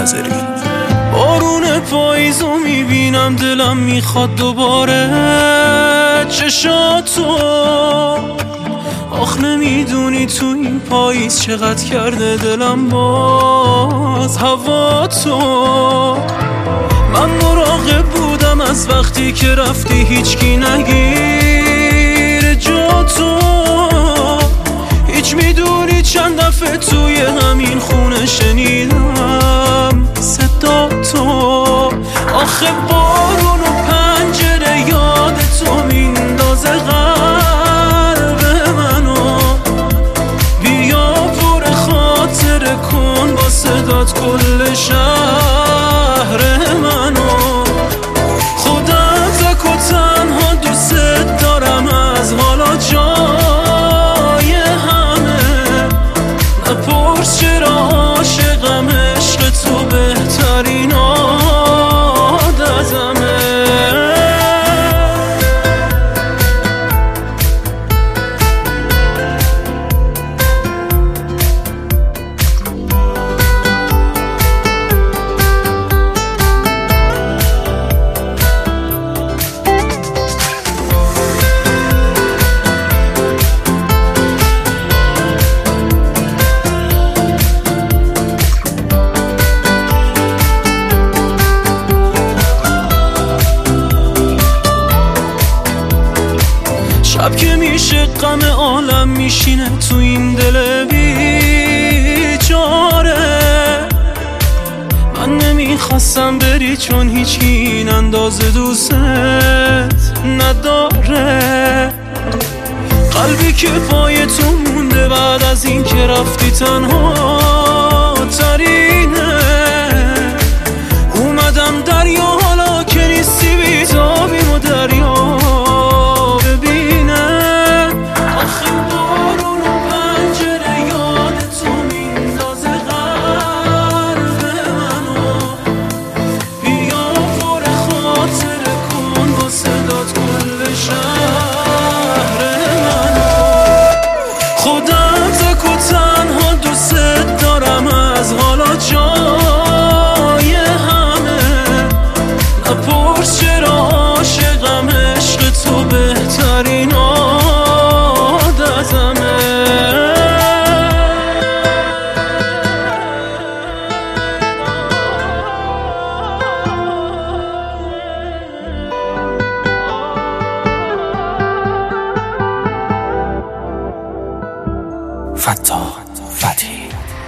ناظری. بارون پاییزو میبینم دلم میخواد دوباره چشاتو. آخ نمیدونی تو این پاییز چقدر کرده دلم باز هوا تو. من مراقب بودم از وقتی که رفتی هیچکی نگیر جا تو. هیچ میدونی چند دفعه توی همین خونه شنیدم صدا تو. آخه بارون و پنجره یاد تو میندازه قلب منو. بیا پر خاطره کن با صدات کل شهر منو. خودم تک و تنها دوست دارم از حالا جای همه. نپرس چرا عاشقم، عشق تو بهترین عادتمه. شب که میشه غم عالم میشینه تو این دل بیچاره. من نمیخواستم بری چون هیچ این اندازه دوست نداره. قلبی که پای تو مونده بعد از این که رفتی تنها ترینه. اومدم دریا حالا که نیستی بیتابیم و دریا بهترین عادتمه. فتاح فتحی